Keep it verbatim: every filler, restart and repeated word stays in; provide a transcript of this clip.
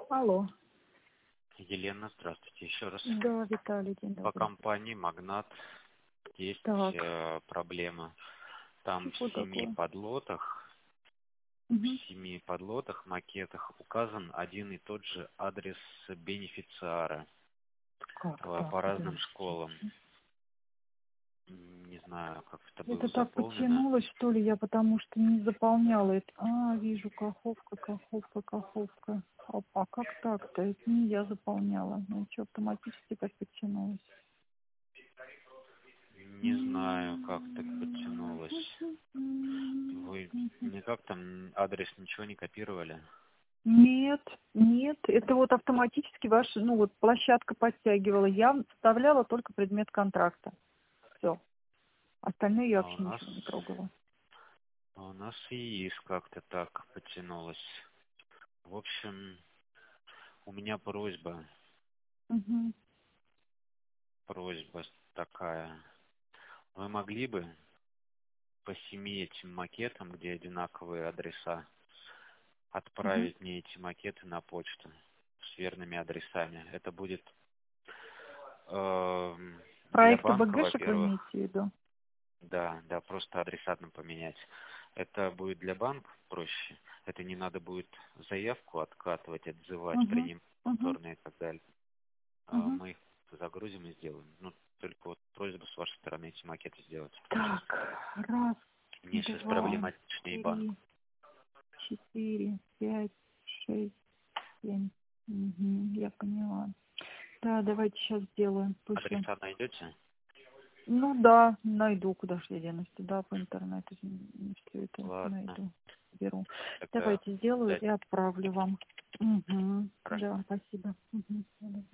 Алло. Елена, здравствуйте еще раз. Да, Виталий, день По добрый. компании «Магнат» есть Так. э, проблема. Там Что в семи такое? подлотах, в Угу. семи подлотах, макетах указан один и тот же адрес бенефициара Как э, так? по разным Подождите. школам. М, Не знаю, как это Это было так заполнено. подтянулось, что ли, я потому что не заполняла это. А, вижу, Каховка, Каховка, Каховка. А, а как так-то? Это не я заполняла. Ну, что, автоматически так подтянулось? Не знаю, как так подтянулось. Вы никак там адрес ничего не копировали? Нет, нет, это вот автоматически ваша, ну вот площадка подтягивала. Я вставляла только предмет контракта. Все. Остальное я А у вообще нас, ничего не трогала. а у нас и есть как-то так подтянулось. В общем, у меня просьба, Угу. просьба такая. Вы могли бы по семи этим макетам, где одинаковые адреса, Угу. отправить мне эти макеты на почту с верными адресами? Это будет эм, для Проект банка, ОБГшек вы во-первых, имеете в виду? да, да, просто адресат нам поменять. Это будет для банка проще. Это не надо будет заявку откатывать, отзывать, Угу. принимать Угу. повторные и так далее. А Угу. Мы их загрузим и сделаем. Ну, только вот просьба с вашей стороны эти макеты сделать. Так, раз, Мне сейчас два, проблематичный банк. три, четыре, пять, шесть, семь. Угу. Я поняла. Да, давайте сейчас сделаем, вышлем. Адреса найдете? Ну да, найду, куда же я денусь. Да, по интернету все это Ладно, найду, беру. тогда Давайте сделаю дайте. и отправлю вам. Угу. Хорошо. Да, спасибо. Угу.